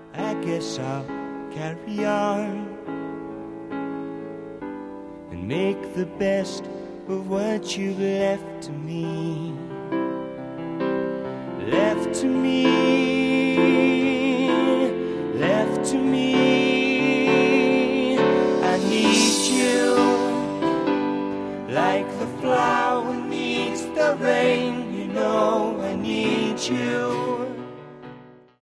I guess I'll carry on and make the best of what you've left to me. Left to me, left to me. I need you like the flower needs the rain. You know I need you.